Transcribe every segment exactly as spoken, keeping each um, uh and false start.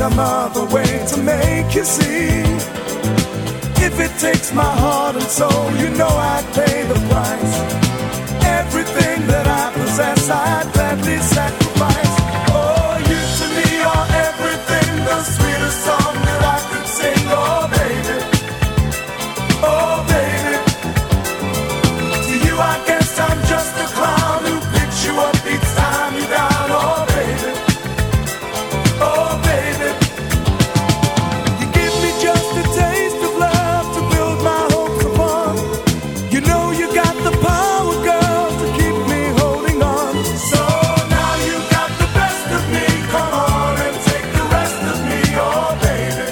some other way to make you see. If it takes my heart and soul, you know I'd pay the price. Everything that I possess, I'd gladly sacrifice. Oh, you to me are everything, the sweetest song that I could sing. Oh, baby, oh, baby. To you I guess I'm just a clown who picks you up each time you're down. Oh, baby, oh, baby. You give me just a taste of love to build my hopes upon. You know you got the power, girl, to keep me holding on. So now you got the best of me. Come on and take the rest of me, oh, baby.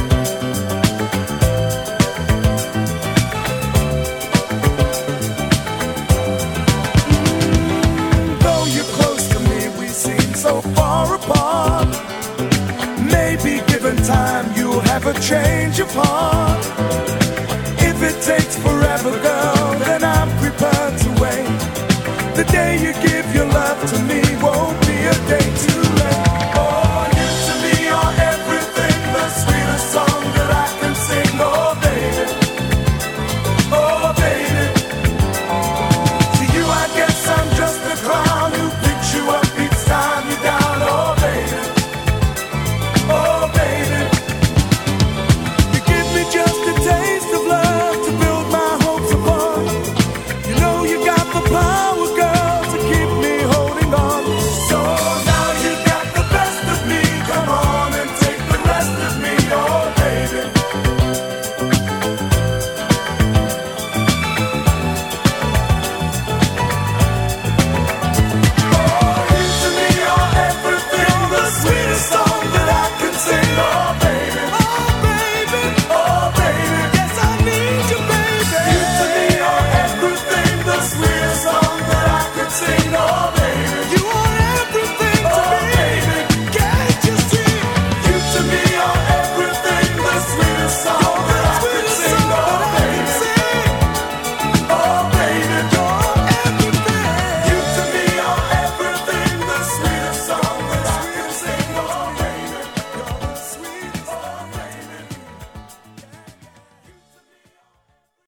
Though you're close to me, we seem so far apart. Maybe given time, you'll have a change of heart. If it takes forever, girl,